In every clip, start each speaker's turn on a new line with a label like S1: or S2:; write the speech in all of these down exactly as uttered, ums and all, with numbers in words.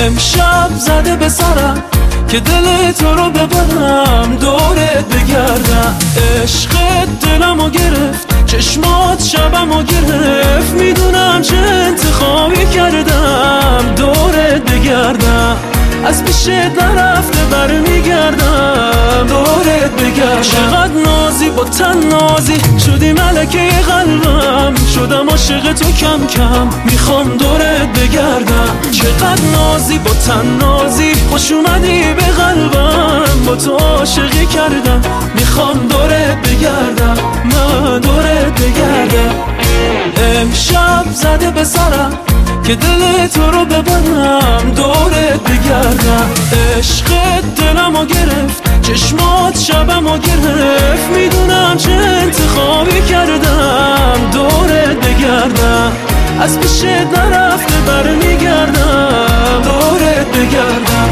S1: امشب زده به سرم که دل تو رو ببرم، دورت بگردم. عشقت دلمو گرفت، چشمات شبمو گرفت، میدونم چه انتخابی کردم. دورت بگردم، از پیشت نرفته برمیگردم. دورت بگردم. چقدر نازی با تن نازی شدی ملکه قلبم، شدم عاشق تو کم کم، میخوام دورت بگردم. چقدر نازی با تن نازی خوش اومدی به قلبم، با تو عاشقی کردم، میخوام دورت بگردم، من دورت بگردم. امشب زده به سرم که دل تو رو ببرم، دورت بگردم. عشقت دلمو گرفت، چشمات شبمو گرفت، میدونم چه انتخابی کردم. دورت بگردم، از پیشت نرفته برمیگردم. دورت بگردم.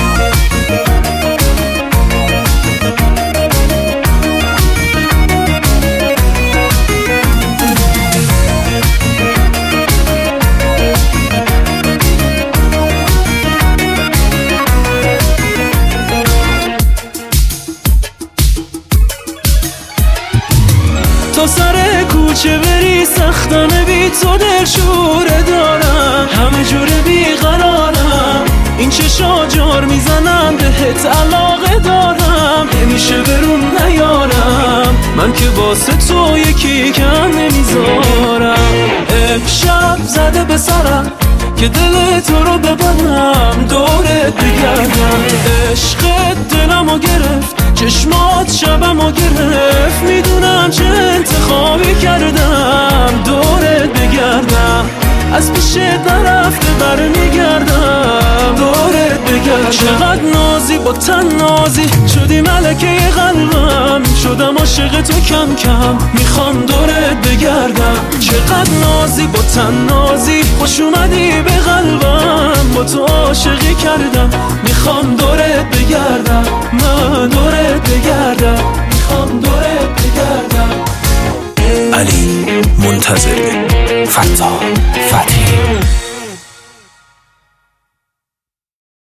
S1: تا سر کوچه بری سختانه، بی تو دل شوره دارم، همه جوره بیقرارم. این چشا جار میزنم، بهت علاقه دارم، نمیشه برون نیارم، من که واسه تو یکی کم نمیذارم. امشب زده به سرم که دل تو رو ببرم، دورت بگردم. عشقت دلمو گرفت، چشمات شبمو گرفت، میدونم چه انتخابی کردم. دورت بگردم، از پیشت نرفته برمیگردم. دورت بگردم. چقدر نازی با تن نازی شدی ملکه قلبم، شدم عاشق تو کم کم، میخوام دورت بگردم. چقدر نازی با تن نازی خوش اومدی به قلبم، با تو عاشقی کردم، میخوام دورت بگردم، من دورت بگردم، میخوام دورت بگردم.
S2: علی منتظری.